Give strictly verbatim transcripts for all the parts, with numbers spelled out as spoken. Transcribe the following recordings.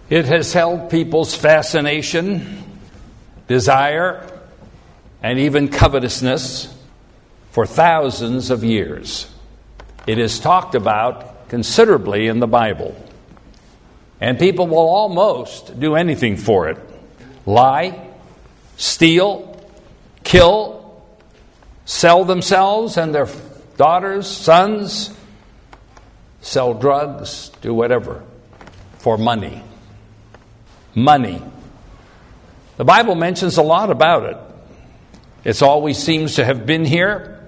It has held people's fascination, desire, and even covetousness for thousands of years. It is talked about considerably in the Bible. And people will almost do anything for it. Lie, steal, kill, sell themselves and their daughters, sons, sell drugs, do whatever for money. Money. The Bible mentions a lot about it. It always seems to have been here.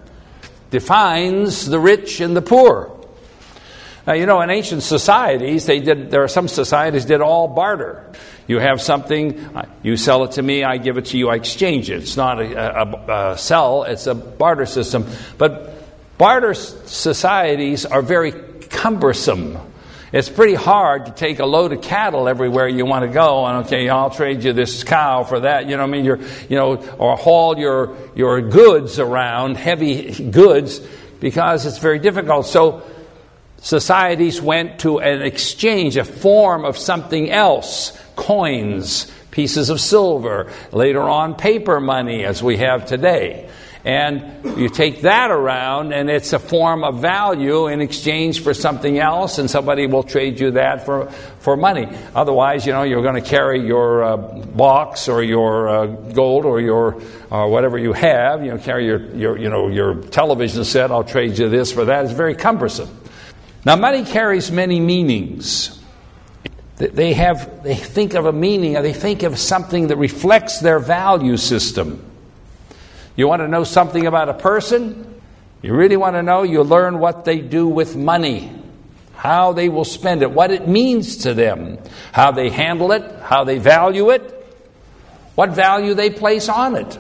Defines the rich and the poor. Now, you know, in ancient societies, they did. There are some societies did all barter. You have something, you sell it to me, I give it to you, I exchange it. It's not a, a, a sell, it's a barter system. But barter societies are very cumbersome. It's pretty hard to take a load of cattle everywhere you want to go, and okay, I'll trade you this cow for that. You know, what I mean, you're, you know, or haul your your goods around, heavy goods, because it's very difficult. So societies went to an exchange, a form of something else, coins, pieces of silver, later on paper money, as we have today. And you take that around, and it's a form of value in exchange for something else, and somebody will trade you that for, for money. Otherwise, you know, you're going to carry your uh, box or your uh, gold or your uh, whatever you have. You know, carry your, your you know your television set. I'll trade you this for that. It's very cumbersome. Now, money carries many meanings. They have they think of a meaning, or they think of something that reflects their value system. You want to know something about a person? You really want to know? You learn what they do with money, how they will spend it, what it means to them, how they handle it, how they value it, what value they place on it.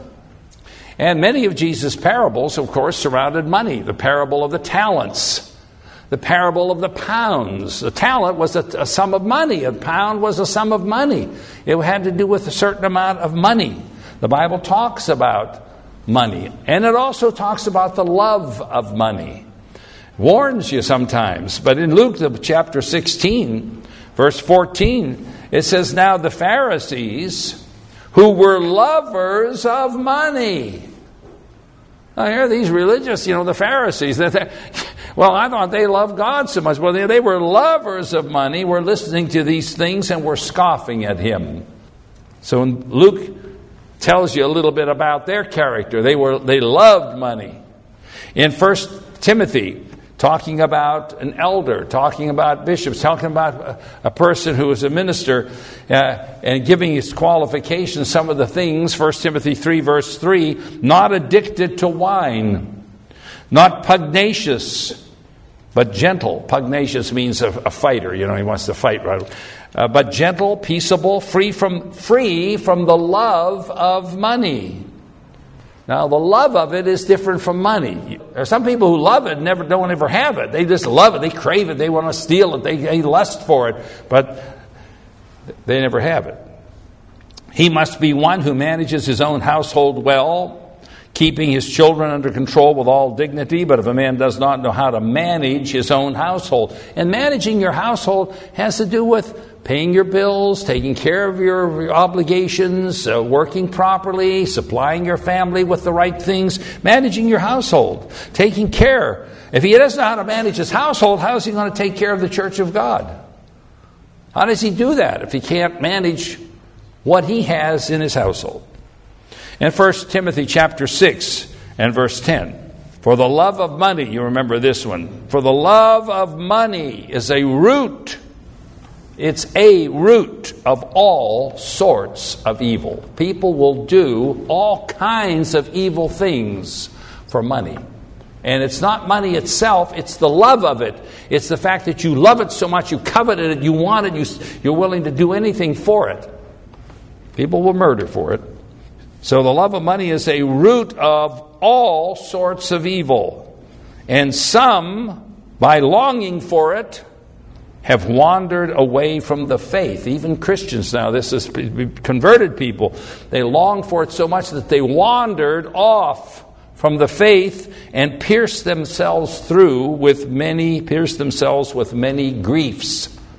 And many of Jesus' parables, of course, surrounded money. The parable of the talents, the parable of the pounds. The talent was a, a sum of money. A pound was a sum of money. It had to do with a certain amount of money. The Bible talks about money. And it also talks about the love of money. Warns you sometimes. But in Luke chapter sixteen, verse fourteen, it says, "Now the Pharisees, who were lovers of money." Now here these religious, you know, the Pharisees, well, I thought they loved God so much. Well, they, they were lovers of money, were listening to these things and were scoffing at him. So in Luke tells you a little bit about their character. They were they loved money. In First Timothy, talking about an elder, talking about bishops, talking about a, a person who is a minister, uh, and giving his qualifications, some of the things. First Timothy three, verse three, not addicted to wine, not pugnacious, but gentle. Pugnacious means a, a fighter. You know, he wants to fight, right? Uh, but gentle, peaceable, free from free from the love of money. Now, the love of it is different from money. There are some people who love it and never don't ever have it. They just love it. They crave it. They want to steal it. They, they lust for it, but they never have it. He must be one who manages his own household well, keeping his children under control with all dignity. But if a man does not know how to manage his own household, and managing your household has to do with paying your bills, taking care of your, your obligations, uh, working properly, supplying your family with the right things, managing your household, taking care. If he doesn't know how to manage his household, how is he going to take care of the church of God? How does he do that if he can't manage what he has in his household? In First Timothy chapter six and verse ten, for the love of money, you remember this one, for the love of money is a root. It's a root of all sorts of evil. People will do all kinds of evil things for money. And it's not money itself, it's the love of it. It's the fact that you love it so much, you covet it, you want it, you, you're willing to do anything for it. People will murder for it. So the love of money is a root of all sorts of evil. And some, by longing for it, have wandered away from the faith. Even Christians now, this is converted people. They long for it so much that they wandered off from the faith and pierced themselves through with many, pierced themselves with many griefs.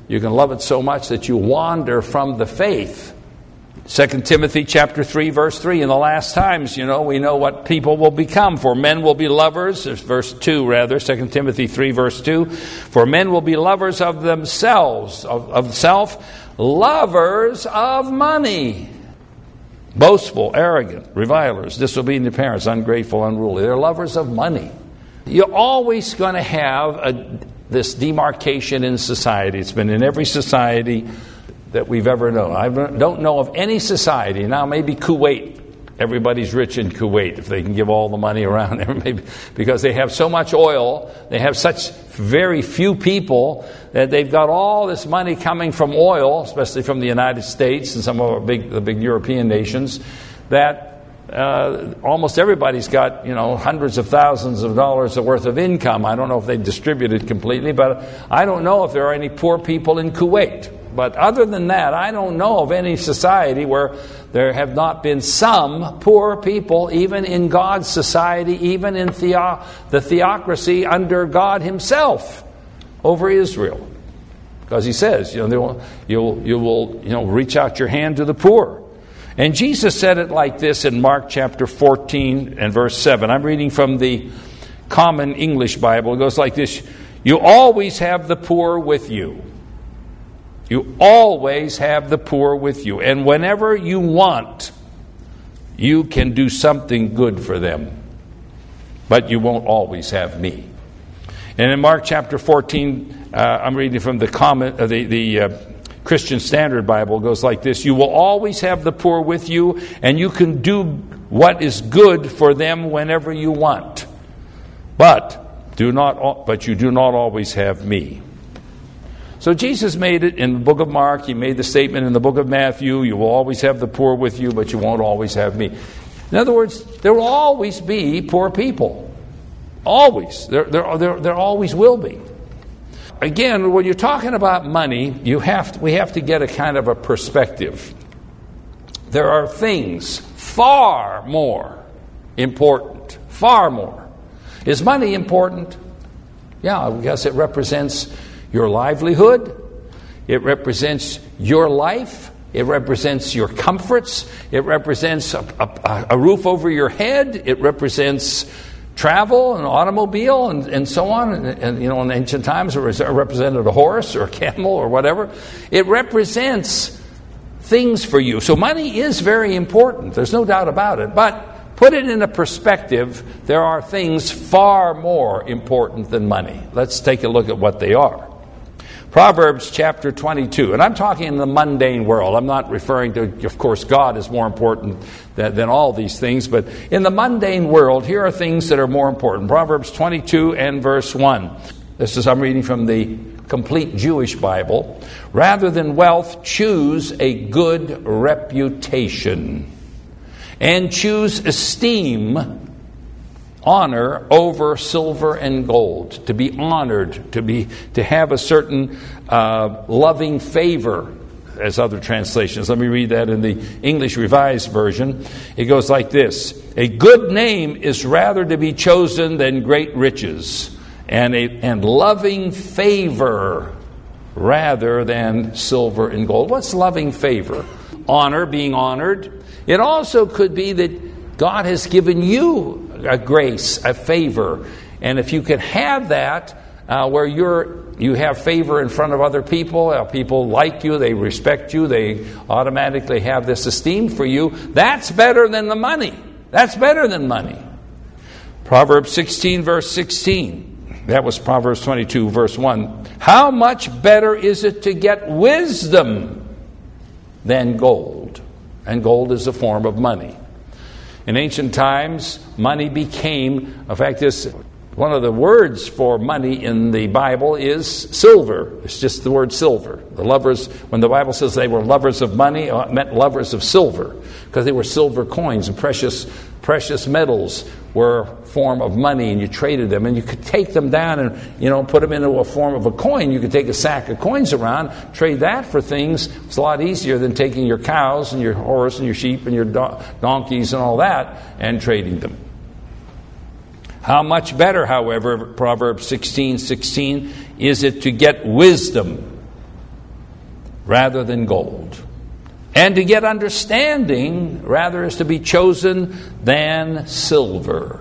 You can love it so much that you wander from the faith. Second Timothy chapter three, verse three, in the last times, you know, we know what people will become. For men will be lovers, verse two rather, Second Timothy three, verse two. For men will be lovers of themselves, of, of self, lovers of money. Boastful, arrogant, revilers, disobedient to parents, ungrateful, unruly. They're lovers of money. You're always going to have a, this demarcation in society. It's been in every society that we've ever known. I don't know of any society, now maybe Kuwait. Everybody's rich in Kuwait if they can give all the money around there, maybe, because they have so much oil, they have such very few people that they've got all this money coming from oil, especially from the United States and some of our big, the big European nations, that uh, almost everybody's got, you know, hundreds of thousands of dollars worth of income. I don't know if they distribute it completely, but I don't know if there are any poor people in Kuwait. But other than that, I don't know of any society where there have not been some poor people, even in God's society, even in theo- the theocracy under God himself over Israel. Because he says, you know, you'll, you will, you know, reach out your hand to the poor. And Jesus said it like this in Mark chapter fourteen and verse seven. I'm reading from the Common English Bible. It goes like this: you always have the poor with you. You always have the poor with you. And whenever you want, you can do something good for them. But you won't always have me. And in Mark chapter fourteen, uh, I'm reading from the comment, uh, the, the uh, Christian Standard Bible. It goes like this: you will always have the poor with you, and you can do what is good for them whenever you want. But do not, but you do not always have me. So Jesus made it in the book of Mark. He made the statement in the book of Matthew: you will always have the poor with you, but you won't always have me. In other words, there will always be poor people. Always. There, there, there, there always will be. Again, when you're talking about money, you have to, we have to get a kind of a perspective. There are things far more important. Far more. Is money important? Yeah, I guess it represents your livelihood. It represents your life. It represents your comforts. It represents a, a, a roof over your head. It represents travel, an automobile, and, and so on. And, and you know, in ancient times, it represented a horse or a camel or whatever. It represents things for you. So money is very important. There's no doubt about it. But put it in a perspective, there are things far more important than money. Let's take a look at what they are. Proverbs chapter twenty-two, and I'm talking in the mundane world. I'm not referring to, of course, God is more important than, than all these things, but in the mundane world, here are things that are more important. Proverbs twenty-two and verse one. This is, I'm reading from the Complete Jewish Bible. Rather than wealth, choose a good reputation, and choose esteem, honor over silver and gold. To be honored, to be to have a certain uh, loving favor, as other translations. Let me read that in the English Revised Version. It goes like this: a good name is rather to be chosen than great riches, and a and loving favor rather than silver and gold. What's loving favor? Honor, being honored. It also could be that God has given you a grace, a favor, and if you could have that, uh, where you're you have favor in front of other people, uh, people like you, they respect you, they automatically have this esteem for you. That's better than the money. That's better than money. Proverbs sixteen, verse sixteen. That was Proverbs twenty-two, verse one. How much better is it to get wisdom than gold? And gold is a form of money. In ancient times, money became, in fact, this one of the words for money in the Bible is silver. It's just the word silver. The lovers, when the Bible says they were lovers of money, it meant lovers of silver, because they were silver coins, and precious precious metals were a form of money, and you traded them, and you could take them down and, you know, put them into a form of a coin. You could take a sack of coins around, trade that for things. It's a lot easier than taking your cows and your horse and your sheep and your don- donkeys and all that and trading them. How much better, however, Proverbs sixteen sixteen, is it to get wisdom rather than gold. And to get understanding rather is to be chosen than silver.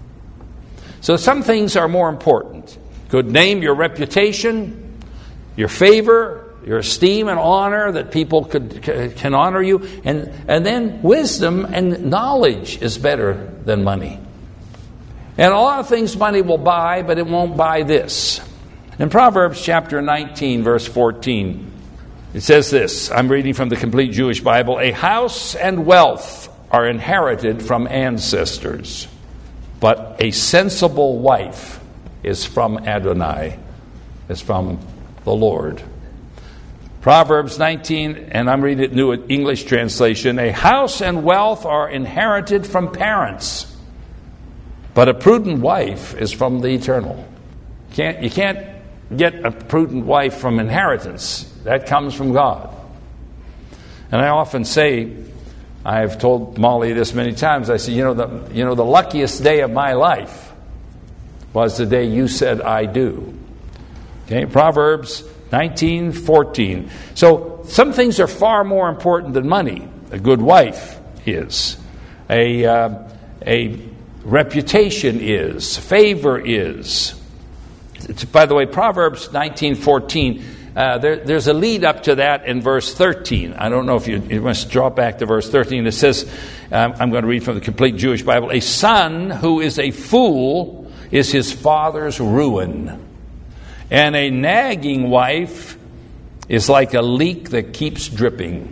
So some things are more important. Good name, your reputation, your favor, your esteem and honor, that people could can honor you. And, and then wisdom and knowledge is better than money. And a lot of things money will buy, but it won't buy this. In Proverbs chapter nineteen, verse fourteen, it says this. I'm reading from the Complete Jewish Bible. A house and wealth are inherited from ancestors, but a sensible wife is from Adonai, is from the Lord. Proverbs nineteen, and I'm reading it New English translation. A house and wealth are inherited from parents, but a prudent wife is from the Eternal. You can't, you can't get a prudent wife from inheritance. That comes from God. And I often say, I've told Molly this many times, I say, you know, the, you know, the luckiest day of my life was the day you said I do. Okay, Proverbs nineteen fourteen. So some things are far more important than money. A good wife is. A, uh, a reputation is. Favor is. It's, by the way, Proverbs nineteen fourteen, uh, there, there's a lead up to that in verse thirteen. I don't know if you, you must drop back to verse thirteen. It says, um, I'm going to read from the Complete Jewish Bible, a son who is a fool is his father's ruin. And a nagging wife is like a leak that keeps dripping.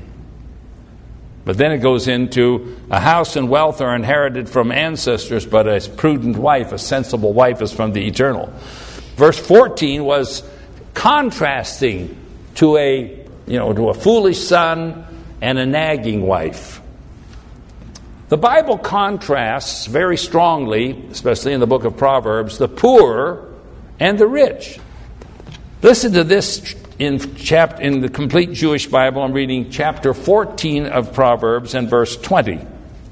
But then it goes into a house and wealth are inherited from ancestors, but a prudent wife, a sensible wife, is from the Eternal. Verse fourteen was contrasting to a, you know, to a foolish son and a nagging wife. The Bible contrasts very strongly, especially in the book of Proverbs, the poor and the rich. Listen to this in chapter in the Complete Jewish Bible. I'm reading chapter fourteen of Proverbs and verse twenty.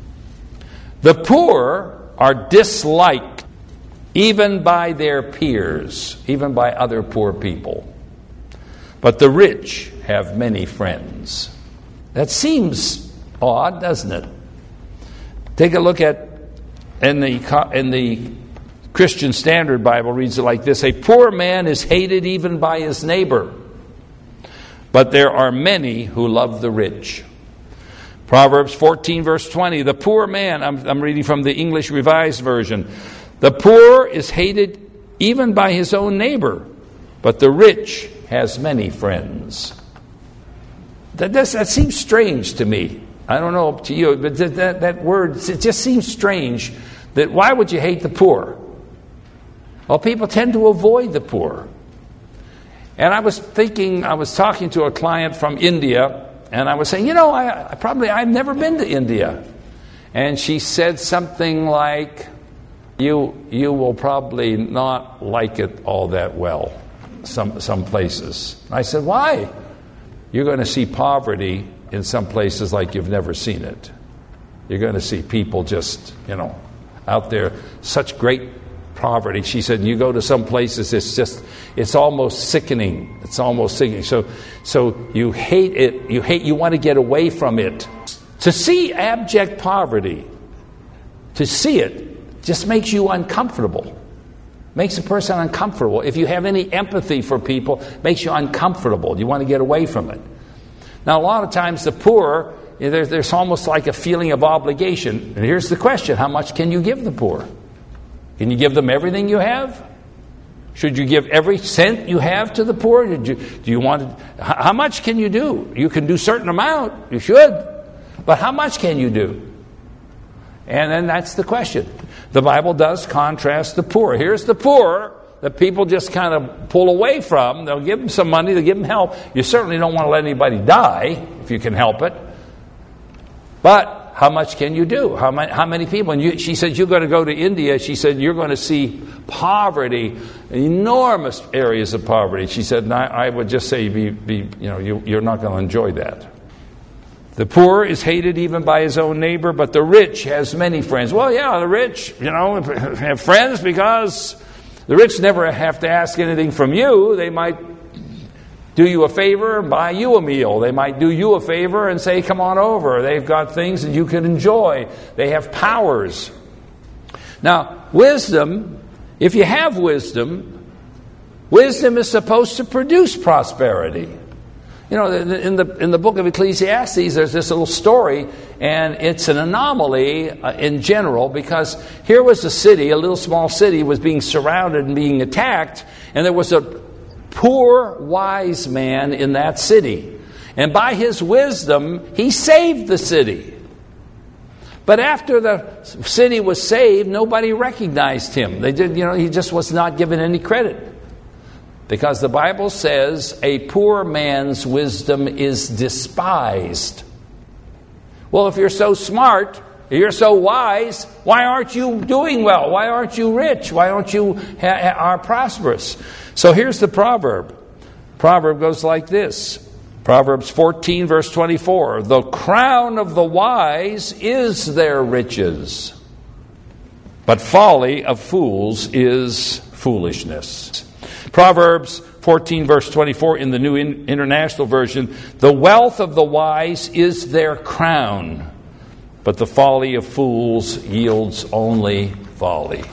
The poor are disliked even by their peers, even by other poor people. But the rich have many friends. That seems odd, doesn't it? Take a look at in the in the Christian Standard Bible reads it like this. A poor man is hated even by his neighbor, but there are many who love the rich. Proverbs fourteen, verse twenty. The poor man, I'm, I'm reading from the English Revised Version. The poor is hated even by his own neighbor, but the rich has many friends. That, that, that seems strange to me. I don't know to you, but that, that, that word, it just seems strange. That why would you hate the poor? Well, people tend to avoid the poor. And I was thinking, I was talking to a client from India, and I was saying, you know, I, I probably, I've never been to India. And she said something like, you you will probably not like it all that well, some, some places. I said, why? You're going to see poverty in some places like you've never seen it. You're going to see people just, you know, out there, such great poverty. She said, you go to some places, it's just, it's almost sickening. It's almost sickening. So, so you hate it. You hate. You want to get away from it. To see abject poverty, to see it, just makes you uncomfortable. Makes a person uncomfortable. If you have any empathy for people, makes you uncomfortable. You want to get away from it. Now, a lot of times the poor, there's, there's almost like a feeling of obligation. And here's the question: how much can you give the poor? Can you give them everything you have? Should you give every cent you have to the poor? Did you, do you want to, how much can you do? You can do a certain amount. You should. But how much can you do? And then that's the question. The Bible does contrast the poor. Here's the poor that people just kind of pull away from. They'll give them some money. They'll give them help. You certainly don't want to let anybody die if you can help it. But how much can you do? How many, how many people? And you, she said, you're going to go to India. She said, you're going to see poverty, enormous areas of poverty. She said, and I, I would just say, be, be, you know, you, you're not going to enjoy that. The poor is hated even by his own neighbor, but the rich has many friends. Well, yeah, the rich, you know, have friends because the rich never have to ask anything from you. They might do you a favor and buy you a meal. They might do you a favor and say, come on over. They've got things that you can enjoy. They have powers. Now, wisdom, if you have wisdom, wisdom is supposed to produce prosperity. You know, in the in the book of Ecclesiastes, there's this little story, and it's an anomaly uh, in general, because here was a city, a little small city, was being surrounded and being attacked, and there was a poor, wise man in that city. And by his wisdom, he saved the city. But after the city was saved, nobody recognized him. They did, you know, he just was not given any credit. Because the Bible says a poor man's wisdom is despised. Well, if you're so smart, if you're so wise, why aren't you doing well? Why aren't you rich? Why aren't you ha- are prosperous? So here's the proverb. Proverb goes like this. Proverbs fourteen, verse twenty-four. The crown of the wise is their riches, but folly of fools is foolishness. Proverbs fourteen, verse twenty-four in the New International Version. The wealth of the wise is their crown, but the folly of fools yields only folly.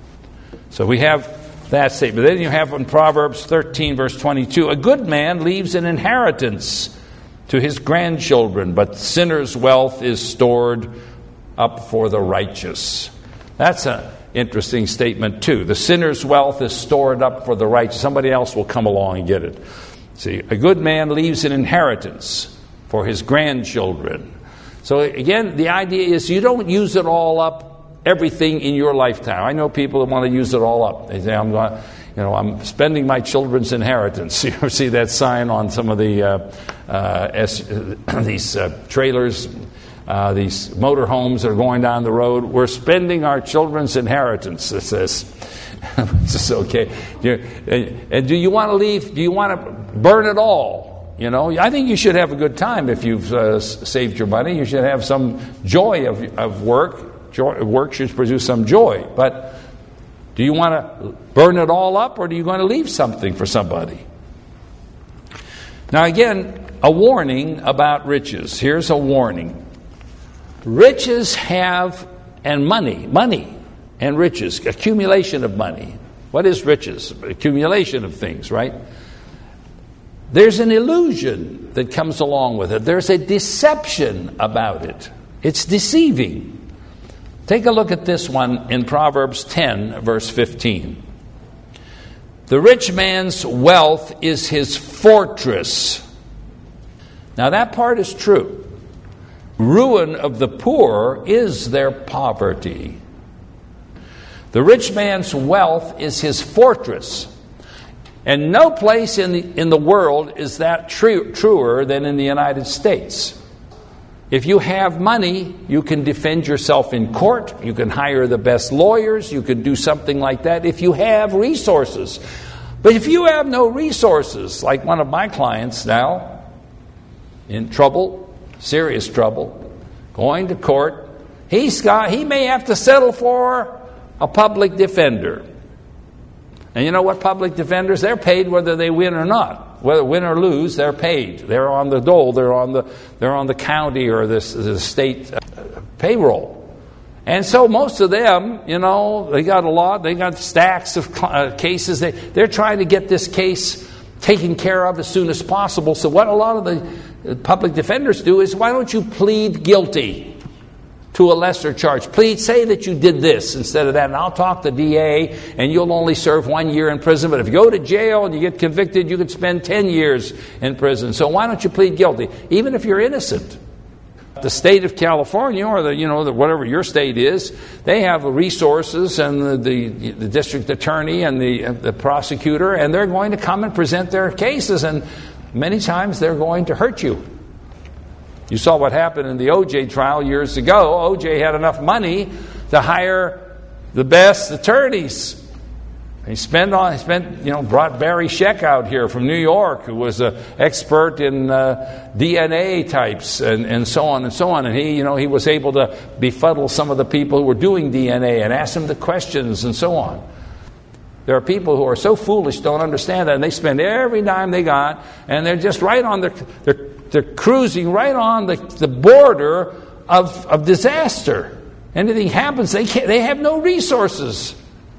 So we have that statement. Then you have in Proverbs thirteen, verse twenty-two, a good man leaves an inheritance to his grandchildren, but sinners' wealth is stored up for the righteous. That's an interesting statement too. The sinner's wealth is stored up for the righteous. Somebody else will come along and get it. See, a good man leaves an inheritance for his grandchildren. So again, the idea is you don't use it all up, everything in your lifetime. I know people that want to use it all up. They say, I'm going to, you know, I'm spending my children's inheritance. You ever see that sign on some of the uh, uh, S, uh, these uh, trailers, uh, these motorhomes that are going down the road? We're spending our children's inheritance, it says. It's just okay. And, and do you want to leave? Do you want to burn it all? You know, I think you should have a good time if you've uh, saved your money. You should have some joy of, of work. Joy, work should produce some joy. But do you want to burn it all up, or do you want to leave something for somebody? Now again, a warning about riches. Here's a warning. Riches have, and money, money and riches, accumulation of money. What is riches? Accumulation of things, right? There's an illusion that comes along with it. There's a deception about it. It's deceiving. Take a look at this one in Proverbs ten, verse fifteen. The rich man's wealth is his fortress. Now that part is true. Ruin of the poor is their poverty. The rich man's wealth is his fortress. And no place in the, in the world is that true, truer than in the United States. If you have money, you can defend yourself in court. You can hire the best lawyers. You can do something like that if you have resources. But if you have no resources, like one of my clients now, in trouble, serious trouble, going to court, he's got, he may have to settle for a public defender. And you know what public defenders, they're paid whether they win or not. Whether win or lose, they're paid. They're on the dole. They're on the they're on the county or the, the state uh, payroll. And so most of them, you know, they got a lot. They got stacks of uh, cases. They they're trying to get this case taken care of as soon as possible. So what a lot of the public defenders do is, why don't you plead guilty to a lesser charge? Please say that you did this instead of that, and I'll talk to the D A, and you'll only serve one year in prison. But if you go to jail and you get convicted, you could spend ten years in prison. So why don't you plead guilty, even if you're innocent? The state of California, or the you know the, whatever your state is, they have the resources and the, the, the district attorney and the, the prosecutor, and they're going to come and present their cases, and many times they're going to hurt you. You saw what happened in the O J trial years ago. O J had enough money to hire the best attorneys. He spent on, he spent, you know, brought Barry Scheck out here from New York, who was an expert in uh, D N A types and, and so on and so on. And he, you know, he was able to befuddle some of the people who were doing D N A and ask them the questions and so on. There are people who are so foolish, don't understand that, and they spend every dime they got, and they're just right on the, they're, they're cruising right on the, the border of, of disaster. Anything happens, they can't, they have no resources.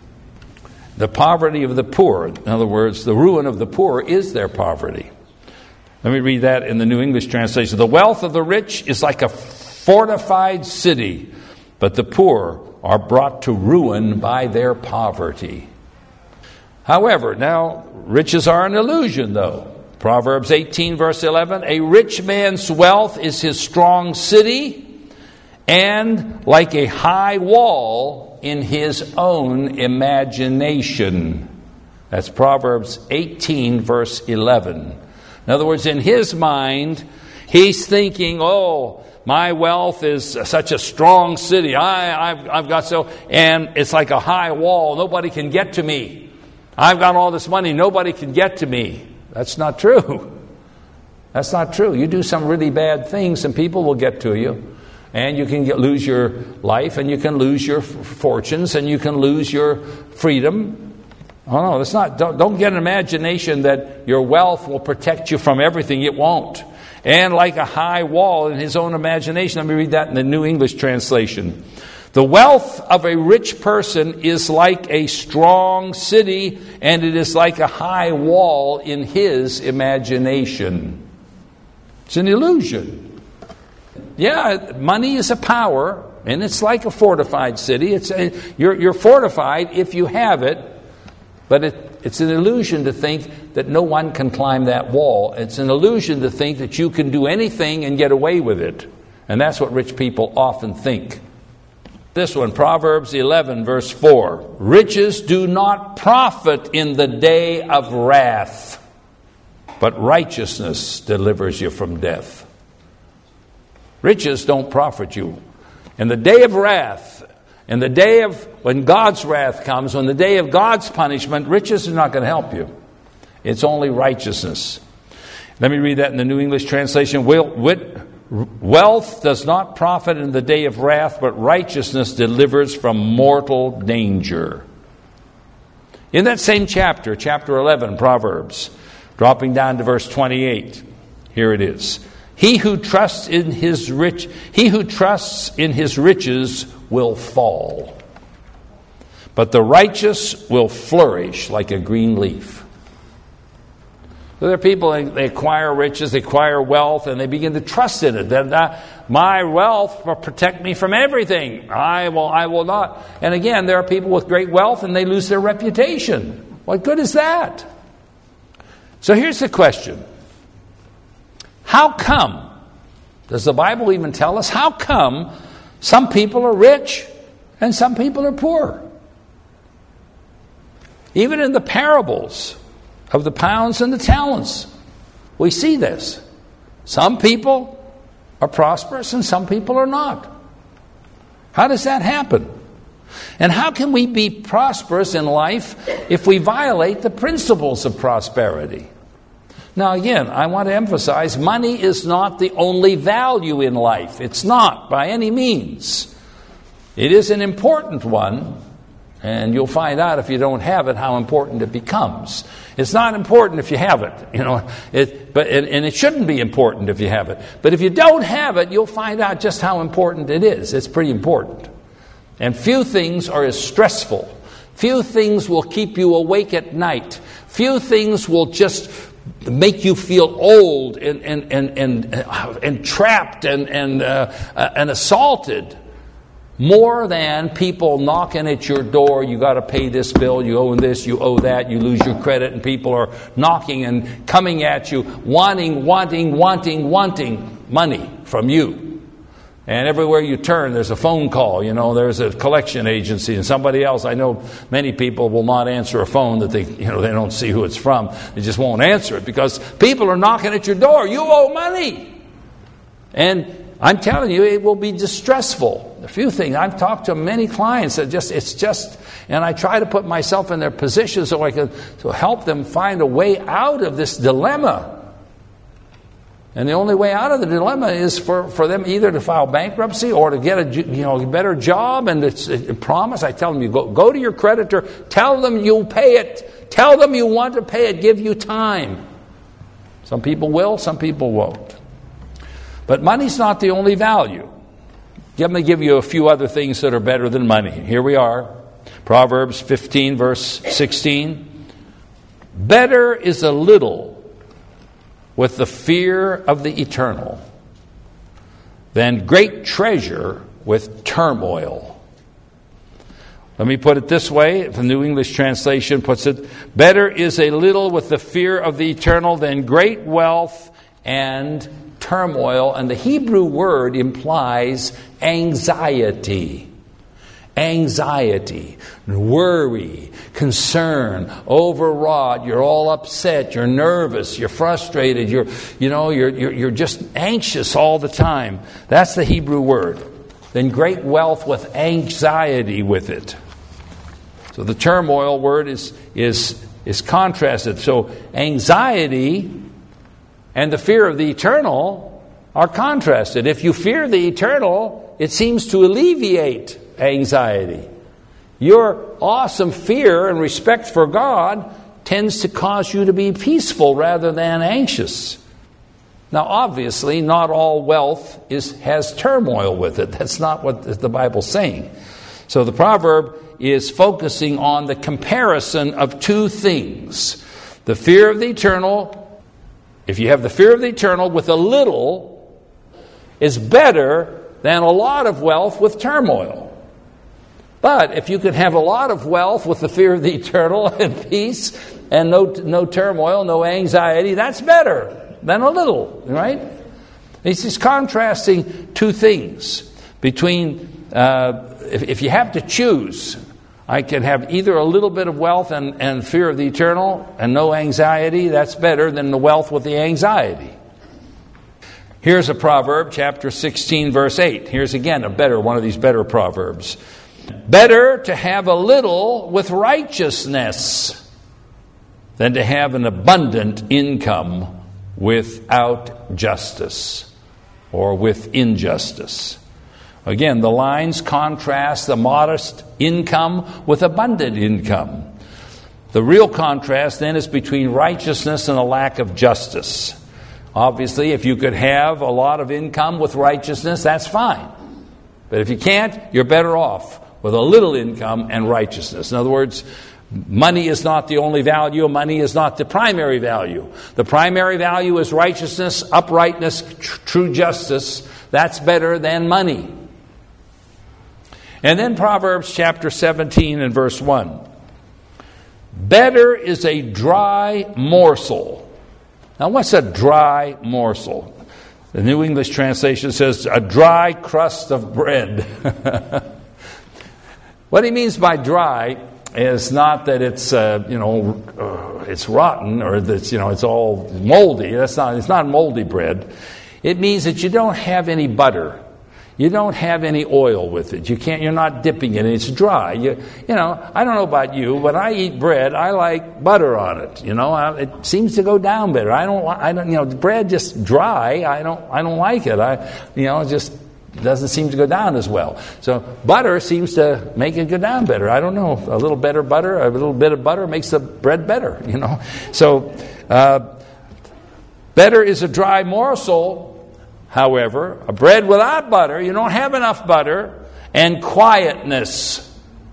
The poverty of the poor, in other words, the ruin of the poor is their poverty. Let me read that in the New English translation. The wealth of the rich is like a fortified city, but the poor are brought to ruin by their poverty. However, now, riches are an illusion, though. Proverbs eighteen, verse eleven, a rich man's wealth is his strong city, and like a high wall in his own imagination. That's Proverbs eighteen, verse eleven. In other words, in his mind, he's thinking, oh, my wealth is such a strong city. I, I've, I've got so, and it's like a high wall. Nobody can get to me. I've got all this money. Nobody can get to me. That's not true. That's not true. You do some really bad things and people will get to you. And you can get, lose your life, and you can lose your f- fortunes, and you can lose your freedom. Oh no, that's not, don't, don't get an imagination that your wealth will protect you from everything. It won't. And like a high wall in his own imagination. Let me read that in the New English translation. The wealth of a rich person is like a strong city, and it is like a high wall in his imagination. It's an illusion. Yeah, money is a power, and it's like a fortified city. It's a, you're, you're fortified if you have it, but it, it's an illusion to think that no one can climb that wall. It's an illusion to think that you can do anything and get away with it. And that's what rich people often think. This one, Proverbs eleven, verse four. Riches do not profit in the day of wrath, but righteousness delivers you from death. Riches don't profit you. In the day of wrath, in the day of when God's wrath comes, when the day of God's punishment, riches are not going to help you. It's only righteousness. Let me read that in the New English translation. Wealth does not profit in the day of wrath, but righteousness delivers from mortal danger. In that same chapter, chapter eleven, Proverbs, dropping down to verse twenty-eight, here it is. He who trusts in his rich, he who trusts in his riches will fall, but the righteous will flourish like a green leaf. So there are people, they acquire riches, they acquire wealth, and they begin to trust in it. That uh, my wealth will protect me from everything. I will, I will not. And again, there are people with great wealth, and they lose their reputation. What good is that? So here's the question. How come, does the Bible even tell us, how come some people are rich and some people are poor? Even in the parables of the pounds and the talents, we see this. Some people are prosperous and some people are not. How does that happen? And how can we be prosperous in life if we violate the principles of prosperity? Now again, I want to emphasize, money is not the only value in life. It's not, by any means. It is an important one, and you'll find out if you don't have it how important it becomes. It's not important if you have it, you know, it, but and, and it shouldn't be important if you have it. But if you don't have it, you'll find out just how important it is. It's pretty important. And few things are as stressful. Few things will keep you awake at night. Few things will just make you feel old and and and and, uh, and trapped and and uh, uh, and assaulted more than people knocking at your door. You got to pay this bill, you owe this, you owe that, you lose your credit, and people are knocking and coming at you, wanting, wanting, wanting, wanting money from you. And everywhere you turn, there's a phone call. You know, there's a collection agency, and somebody else. I know many people will not answer a phone that they, you know, they don't see who it's from. They just won't answer it because people are knocking at your door. You owe money, and I'm telling you, it will be distressful. A few things. I've talked to many clients that just, it's just, and I try to put myself in their position so I can so help them find a way out of this dilemma. And the only way out of the dilemma is for, for them either to file bankruptcy or to get a you know better job. And it's a promise. I tell them, you go, go to your creditor, tell them you'll pay it. Tell them you want to pay it. Give you time. Some people will, some people won't. But money's not the only value. Let me give you a few other things that are better than money. Here we are. Proverbs fifteen, verse sixteen. Better is a little with the fear of the eternal than great treasure with turmoil. Let me put it this way. The New English Translation puts it, better is a little with the fear of the eternal than great wealth and turmoil. And the Hebrew word implies anxiety. Anxiety, worry, concern, overwrought. You're all upset. You're nervous. You're frustrated. You're, you know, you're, you're, you're just anxious all the time. That's the Hebrew word. Then great wealth with anxiety with it. So the turmoil word is is is contrasted. So anxiety and the fear of the eternal are contrasted. If you fear the eternal, it seems to alleviate anxiety. Your awesome fear and respect for God tends to cause you to be peaceful rather than anxious. Now, obviously, not all wealth is has turmoil with it. That's not what the Bible's saying. So the proverb is focusing on the comparison of two things. The fear of the eternal, if you have the fear of the eternal with a little, is better than a lot of wealth with turmoil. But if you could have a lot of wealth with the fear of the eternal and peace and no no turmoil, no anxiety, that's better than a little, right? He's just contrasting two things between, uh, if, if you have to choose, I can have either a little bit of wealth and, and fear of the eternal and no anxiety, that's better than the wealth with the anxiety. Here's a proverb, chapter sixteen, verse eight. Here's again a better, one of these better proverbs. Better to have a little with righteousness than to have an abundant income without justice or with injustice. Again, the lines contrast the modest income with abundant income. The real contrast then is between righteousness and a lack of justice. Obviously, if you could have a lot of income with righteousness, that's fine. But if you can't, you're better off with a little income and righteousness. In other words, money is not the only value. Money is not the primary value. The primary value is righteousness, uprightness, tr- true justice. That's better than money. And then Proverbs chapter seventeen and verse one. Better is a dry morsel. Now, what's a dry morsel? The New English Translation says a dry crust of bread. What he means by dry is not that it's uh, you know uh, it's rotten or that you know it's all moldy. That's not. It's not moldy bread. It means that you don't have any butter. You don't have any oil with it. You can't. You're not dipping it. It's dry. You you know. I don't know about you, when I eat bread, I like butter on it. You know, I, it seems to go down better. I don't. I don't. You know, bread just dry. I don't. I don't like it. I you know just. It doesn't seem to go down as well. So butter seems to make it go down better. I don't know. A little better butter, a little bit of butter makes the bread better, you know. So uh, better is a dry morsel, however, a bread without butter. You don't have enough butter. And quietness,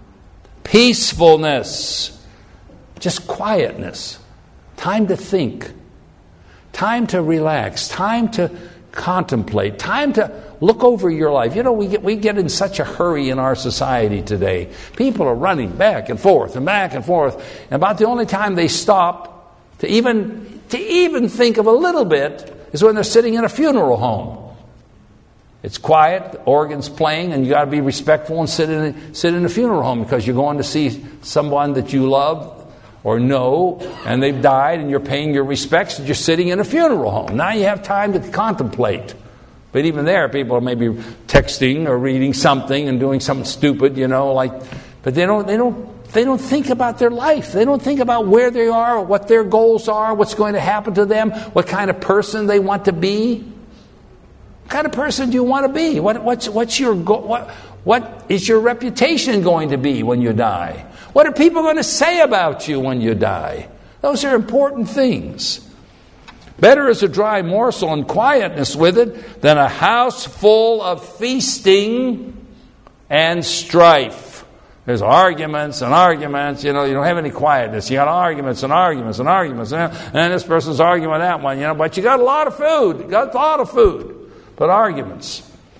peacefulness, just quietness. Time to think. Time to relax. Time to contemplate. Time to look over your life. You know, we get we get in such a hurry in our society today. People are running back and forth and back and forth. And about the only time they stop to even to even think of a little bit is when they're sitting in a funeral home. It's quiet, the organ's playing, and you got to be respectful and sit in a, sit in a funeral home because you're going to see someone that you love or know, and they've died, and you're paying your respects, and you're sitting in a funeral home. Now you have time to contemplate. But even there, people are maybe texting or reading something and doing something stupid, you know, like, but they don't they don't They don't think about their life. They don't think about where they are, what their goals are, what's going to happen to them, what kind of person they want to be. What kind of person do you want to be? What, what's, what's your go- what, what is your reputation going to be when you die? What are people going to say about you when you die? Those are important things. Better is a dry morsel and quietness with it than a house full of feasting and strife. There's arguments and arguments. You know, you don't have any quietness. You got arguments and arguments and arguments. And then this person's arguing with that one, you know, but you got a lot of food. You got a lot of food. But arguments.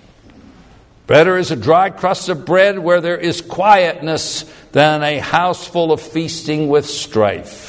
Better is a dry crust of bread where there is quietness than a house full of feasting with strife.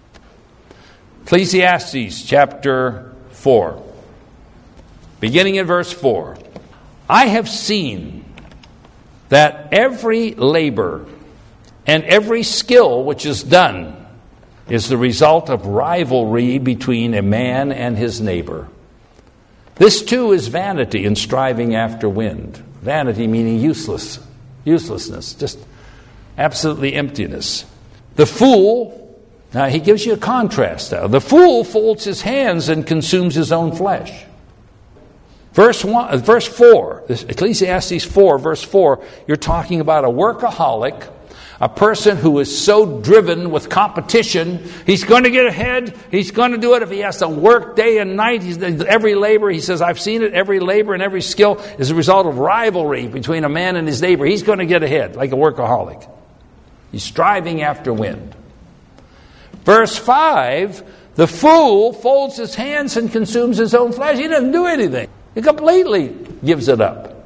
Ecclesiastes chapter four, beginning in verse four. I have seen that every labor and every skill which is done is the result of rivalry between a man and his neighbor. This too is vanity and striving after wind. Vanity meaning useless, uselessness, just absolutely emptiness. The fool, now he gives you a contrast now. The fool folds his hands and consumes his own flesh. Verse one, verse four, Ecclesiastes four, verse four, you're talking about a workaholic, a person who is so driven with competition. He's going to get ahead. He's going to do it if he has to work day and night. He's, every labor, he says, I've seen it, every labor and every skill is a result of rivalry between a man and his neighbor. He's going to get ahead like a workaholic. He's striving after wind. Verse five, the fool folds his hands and consumes his own flesh. He doesn't do anything. He completely gives it up.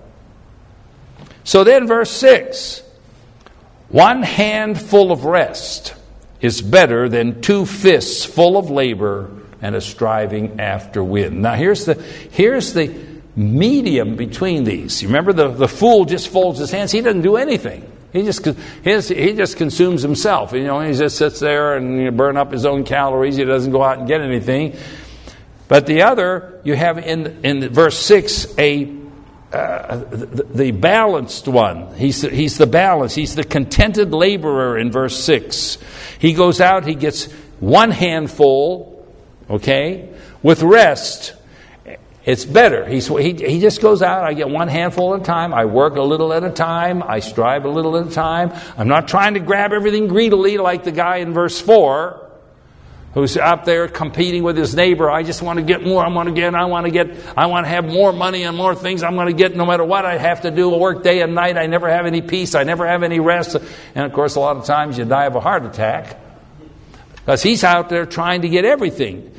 So then verse six, one hand full of rest is better than two fists full of labor and a striving after wind. Now here's the here's the medium between these. You remember the, the fool just folds his hands. He doesn't do anything. He just his, he just consumes himself. You know, he just sits there and you know, burn up his own calories. He doesn't go out and get anything. But the other, you have in in verse six a uh, the, the balanced one. He's the, he's the balanced. He's the contented laborer in verse six. He goes out. He gets one handful, okay, with rest. It's better. He's, he, he just goes out. I get one handful at a time. I work a little at a time. I strive a little at a time. I'm not trying to grab everything greedily like the guy in verse four who's out there competing with his neighbor. I just want to get more. I want to get. I want to get. I want to have more money and more things. I'm going to get no matter what I have to do. I work day and night. I never have any peace. I never have any rest. And of course, a lot of times you die of a heart attack because he's out there trying to get everything.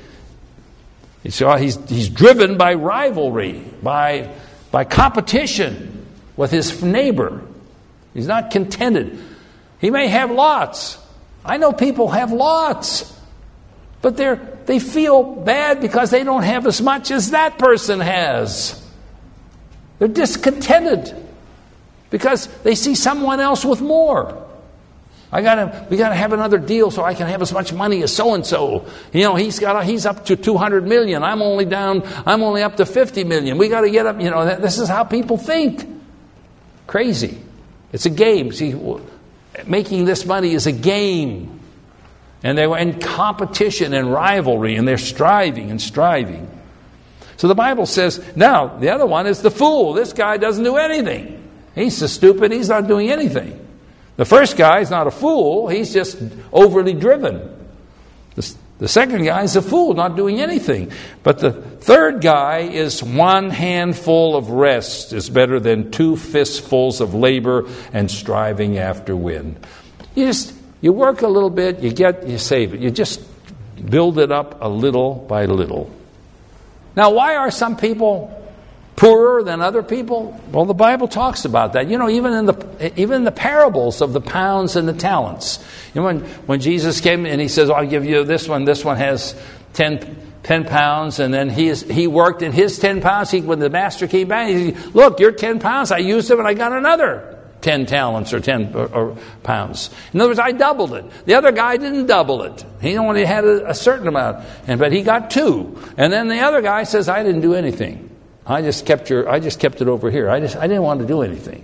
So he's he's driven by rivalry, by by competition with his neighbor. He's not contented. He may have lots. I know people have lots, but they're they feel bad because they don't have as much as that person has. They're discontented because they see someone else with more. I gotta, we gotta have another deal so I can have as much money as so and so. You know, he's got, he's up to two hundred million. I'm only down, I'm only up to fifty million. We got to get up. You know, this is how people think. Crazy. It's a game. See, making this money is a game, and they were in competition and rivalry, and they're striving and striving. So the Bible says, now the other one is the fool. This guy doesn't do anything. He's so stupid. He's not doing anything. The first guy is not a fool. He's just overly driven. The, the second guy is a fool, not doing anything. But the third guy is one handful of rest is better than two fistfuls of labor and striving after wind. You just, you work a little bit, you get, you save it. You just build it up a little by little. Now, why are some people poorer than other people? Well, the Bible talks about that. You know, even in the even in the parables of the pounds and the talents. You know, when, when Jesus came and he says, I'll give you this one, this one has ten, ten pounds, and then he is, he worked in his ten pounds. He, when the master came back, he said, look, your ten pounds, I used them and I got another ten talents or ten or, or pounds. In other words, I doubled it. The other guy didn't double it. He only had a, a certain amount, and but he got two. And then the other guy says, I didn't do anything. I just kept your. I just kept it over here. I just. I didn't want to do anything.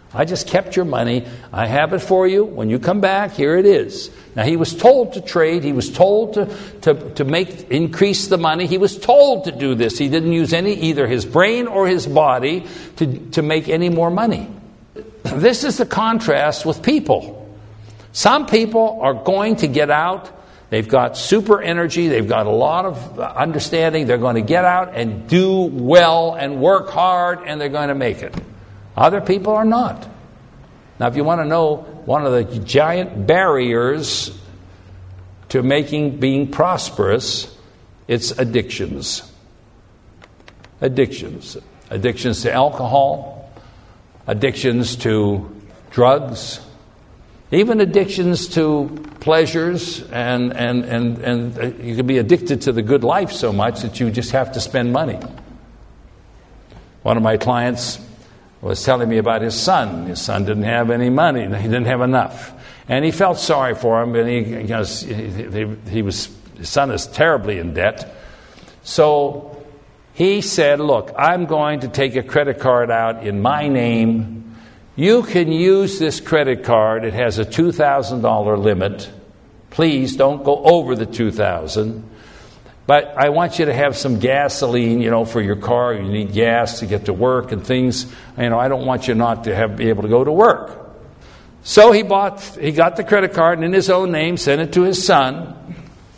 I just kept your money. I have it for you. When you come back, here it is. Now, he was told to trade. He was told to, to, to make increase the money. He was told to do this. He didn't use any, either his brain or his body to, to make any more money. This is the contrast with people. Some people are going to get out. They've got super energy. They've got a lot of understanding. They're going to get out and do well and work hard, and they're going to make it. Other people are not. Now, if you want to know one of the giant barriers to making being prosperous, it's addictions. Addictions. Addictions to alcohol, addictions to drugs, even addictions to pleasures, and, and, and, and you can be addicted to the good life so much that you just have to spend money. One of my clients was telling me about his son. His son didn't have any money. He didn't have enough. And he felt sorry for him, and he, you know, he, he was, his son is terribly in debt. So he said, look, I'm going to take a credit card out in my name. You can use this credit card. It has a two thousand dollars limit. Please don't go over the two thousand dollars. But I want you to have some gasoline, you know, for your car. You need gas to get to work and things. You know, I don't want you not to have be able to go to work. So he bought, he got the credit card in his own name, sent it to his son.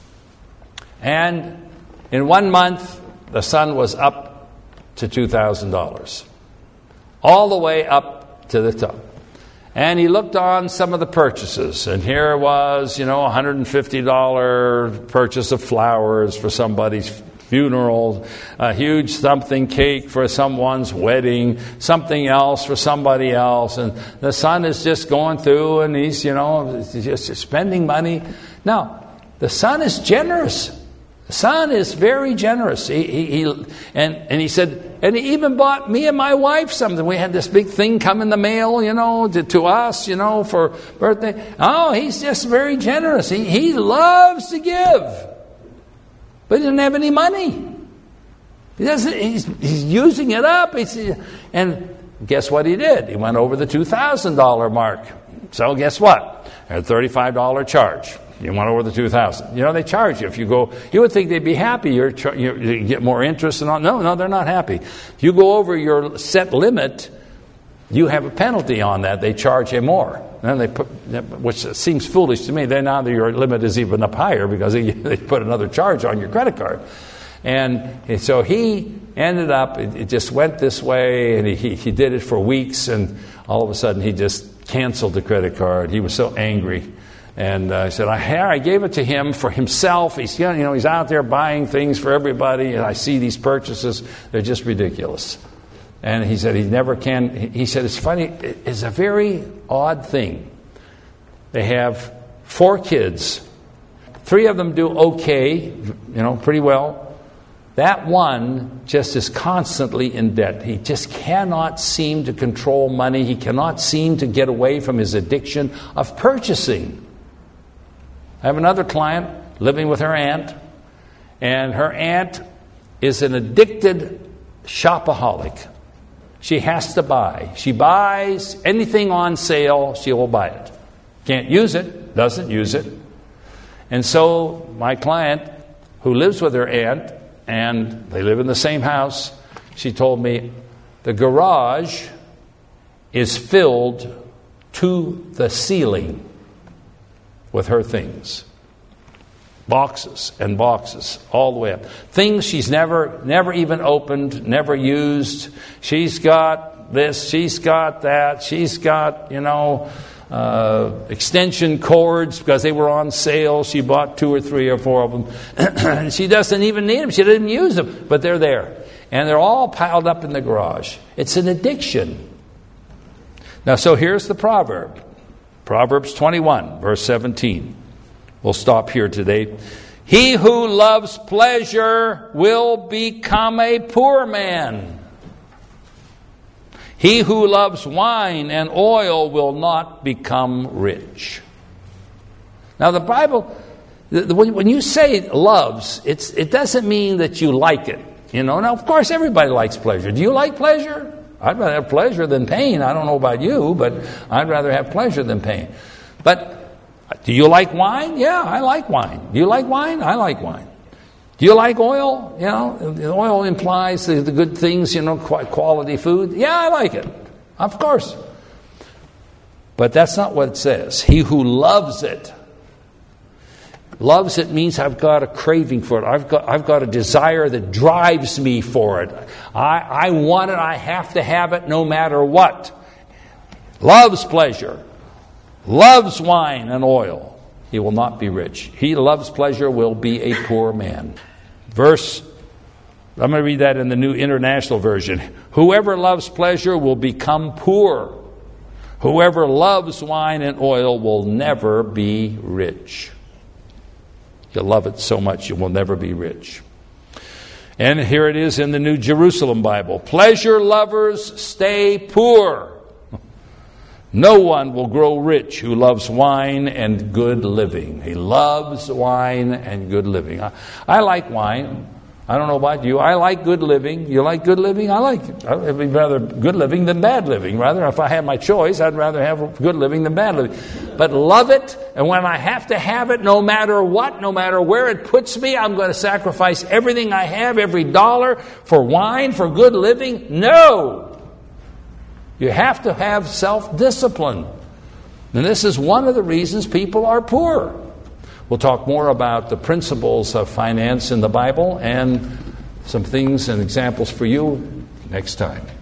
And in one month, the son was up to two thousand dollars. All the way up to the top. And he looked on some of the purchases, and here was, you know, a one hundred fifty dollars purchase of flowers for somebody's funeral, a huge something cake for someone's wedding, something else for somebody else, and the son is just going through, and he's, you know, just spending money. Now, the son is generous. The son is very generous. He, he, he and, and he said, and he even bought me and my wife something. We had this big thing come in the mail, you know, to, to us, you know, for birthday. Oh, he's just very generous. He, he loves to give. But he didn't have any money. He doesn't, he's, he's using it up. He's, and guess what he did? He went over the two thousand dollars mark. So guess what? A thirty-five dollars charge. You went over the two thousand dollars. You know, they charge you. If you go, you would think they'd be happy. You're, you you get more interest and all. No, no, they're not happy. If you go over your set limit, you have a penalty on that. They charge you more. And they put, which seems foolish to me. Then now that your limit is even up higher because they, they put another charge on your credit card. And so he ended up, it, it just went this way, and he, he did it for weeks, and all of a sudden he just canceled the credit card. He was so angry. And uh, I said, I, I gave it to him for himself. He's, you know, he's out there buying things for everybody, and I see these purchases. They're just ridiculous. And he said he never can. He said, it's funny. It's a very odd thing. They have four kids. Three of them do okay, you know, pretty well. That one just is constantly in debt. He just cannot seem to control money. He cannot seem to get away from his addiction of purchasing. I have another client living with her aunt, and her aunt is an addicted shopaholic. She has to buy. She buys anything on sale, she will buy it. Can't use it, doesn't use it. And so my client, who lives with her aunt, and they live in the same house, she told me, the garage is filled to the ceiling with her things. Boxes and boxes all the way up. Things she's never never even opened, never used. She's got this, she's got that, she's got, you know, uh, extension cords because they were on sale. She bought two or three or four of them. She doesn't even need them. She didn't use them, but they're there. And they're all piled up in the garage. It's an addiction. Now, so here's the proverb. Proverbs twenty-one, verse seventeen. We'll stop here today. He who loves pleasure will become a poor man. He who loves wine and oil will not become rich. Now the Bible, when you say loves, it's, it doesn't mean that you like it. You know, now of course everybody likes pleasure. Do you like pleasure? I'd rather have pleasure than pain. I don't know about you, but I'd rather have pleasure than pain. But do you like wine? Yeah, I like wine. Do you like wine? I like wine. Do you like oil? You know, the oil implies the, the good things, you know, quality food. Yeah, I like it. Of course. But that's not what it says. He who loves it. Loves it means I've got a craving for it. I've got I've got a desire that drives me for it. I, I want it. I have to have it no matter what. Loves pleasure. Loves wine and oil. He will not be rich. He loves pleasure will be a poor man. Verse, I'm going to read that in the New International Version. Whoever loves pleasure will become poor. Whoever loves wine and oil will never be rich. You love it so much you will never be rich. And here it is in the New Jerusalem Bible. Pleasure lovers stay poor. No one will grow rich who loves wine and good living. He loves wine and good living. I, I like wine. I don't know about you. I like good living. You like good living? I like it. I'd be rather good living than bad living. Rather, if I had my choice, I'd rather have good living than bad living. But love it, and when I have to have it, no matter what, no matter where it puts me, I'm going to sacrifice everything I have, every dollar, for wine, for good living? No! You have to have self-discipline. And this is one of the reasons people are poor. We'll talk more about the principles of finance in the Bible and some things and examples for you next time.